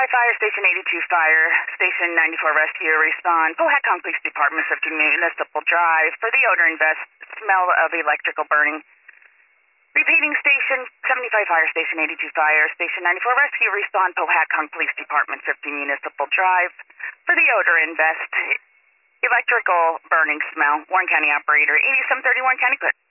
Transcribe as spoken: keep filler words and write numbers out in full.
seventy-five Fire Station eighty-two Fire, Station ninety-four Rescue, respond. Powhatan Police Department, fifteen Municipal Drive, for the odor and best smell of electrical burning. Repeating, Station seventy-five Fire Station eighty-two Fire, Station ninety-four Rescue, respond. Powhatan Police Department, fifteen Municipal Drive, for the odor and best electrical burning smell. Warren County Operator, eighty-seven thirty-one County Clear.